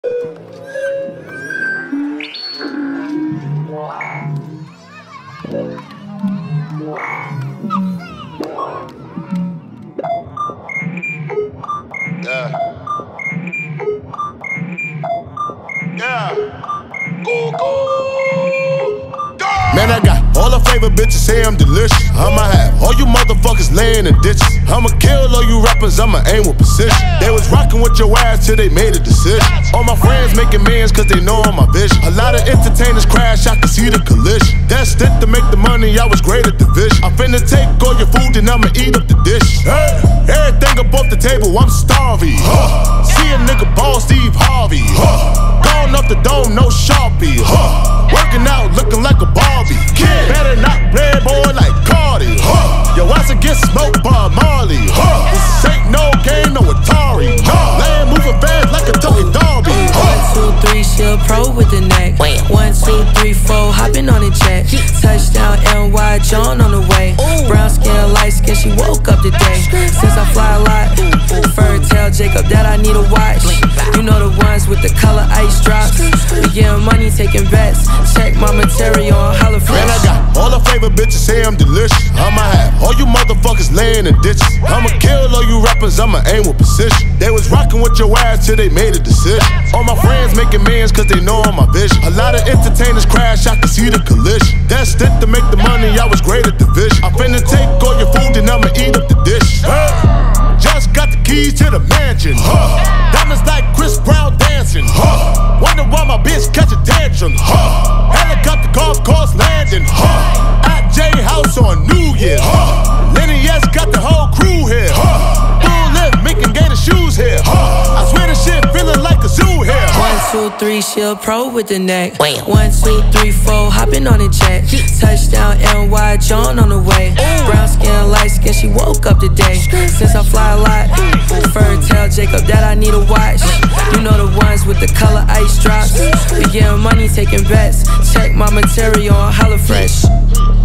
Man, I got all the favorite bitches say I'm delicious. I'ma have all you motherfuckers laying in ditches. I'ma kill all you rappers, I'ma aim with precision. They was rocking with your ass till they made a decision. All my friends making millions cause they know I'm my vision. A lot of entertainers crash, I can see the collision. That's it to make the money, I was great at division. I'm finna take all your food and I'ma eat up the dish. Hey, everything up off the table, I'm starving. See a nigga ball Steve Harvey. Gone off the dome, no Sharpie. Working out, looking like a Barbie. Kid, better not play boy like Cardi. Yo, ass get smoked by Marley. This ain't no game, no Atari. Land moving fast like a Tokyo Derby. 1, 2, 3, she a pro with the neck. 1, 2, 3, 4, hopping on the jet. Touchdown, NY, John on the way. Brown skin, light skin, she woke up today. Since I fly a lot, fur tell Jacob that I need a watch. You know the ones with the color ice drops. We getting money, taking bets. Check my material on HelloFresh. Man, I got all the favorite bitches say I'm delicious. I'ma have all you motherfuckers laying in ditches. I'ma kill all you rappers, I'ma aim with precision. They was rocking with your ass till they made a decision. All my friends making millions cause they know I'm my vision. A lot of entertainers crash, I can see the collision. That's it to make the money, I was great at division. I'm finna take all your food and I'ma eat up the dish. Just got the keys to the mansion. Diamonds like Chris Brown dancing. Wonder why my bitch catch a tantrum. Helicopter golf course landing. At J House on New Year. Lenny S got the whole crew here. Full lip, making gator shoes here. I swear this shit feeling like a zoo here. 1, 2, 3, she a pro with the neck. 1, 2, 3, 4, hopping on the jet. Touchdown, NY, John on the way. Brown skin, light skin, she woke up today. Since I fly a lot, fur tell Jacob that I need a watch. You know the ones with the color ice drops. We getting money, taking bets. Check my material on HelloFresh.